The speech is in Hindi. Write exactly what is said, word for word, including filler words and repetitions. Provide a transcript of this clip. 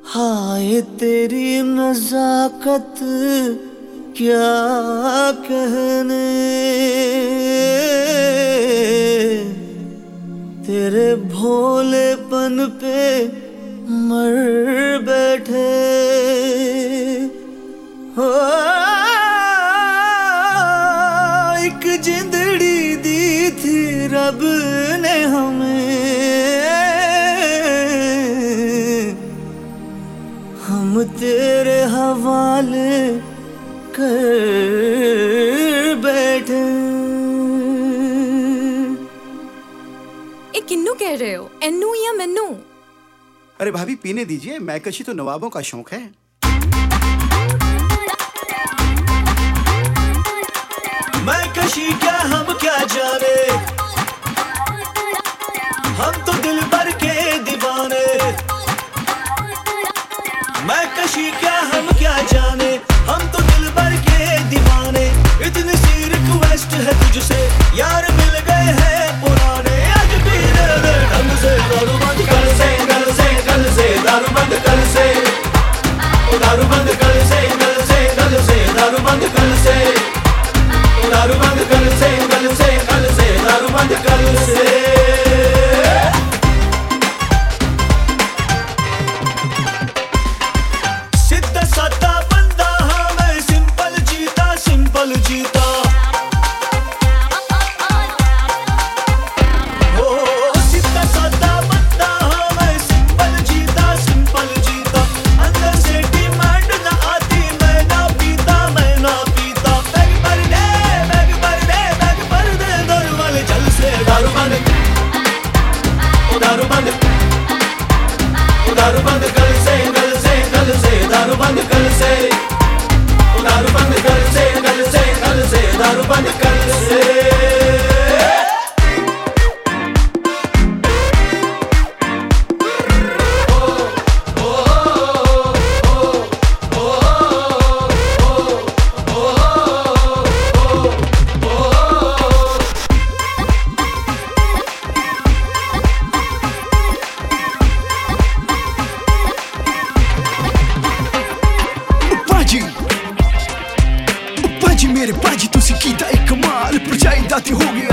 हाय तेरी नजाकत क्या कहने, तेरे भोलेपन पे मर बैठे हो। एक जिंदड़ी दी थी रब ने हमें, हम तेरे हवाले कर बैठे। ए किन्नू कह रहे हो, एन्नू या मन्नू? अरे भाभी पीने दीजिए, मैकशी तो नवाबों का शौक है। मैकशी क्या हम क्या जाने, हम तो दिल भर के दीवाने। मैकशी क्या हम क्या जाने, हम तो दिल भर के दीवाने। इतनी सी रिक्वेस्ट है तुझसे यार, मिल गए हैं पुराने। आज भी दे ढंग से दारू बंद कर से, कर से कर से दारू बंद कर से, दारू बंद कर से, कर से कर से दारू बंद कर से, दारू बंद कर से, कर से कर से दारू बंद कर से। सीधा साधा बंदा हाँ मैं, सिंपल जीता सिंपल जीता। ओ सीधा साधा बंदा हाँ मैं, सिंपल जीता सिंपल जीता। अंदर से डिमांड ना आती, मैं ना पीता मैं ना पीता। बैग भर दे बैग भर दे बैग भर दे दारू वाले जल से। दारू बंद ओ दारू बंद ओ दारू बंद कर से, कर से कर से दारू बंद कर से, दारू बंद कर से, कर से कर से दारू बंद कर से। पाजी मेरे पाजी तुसी कीता एक कमाल, परछाई दाती हो गई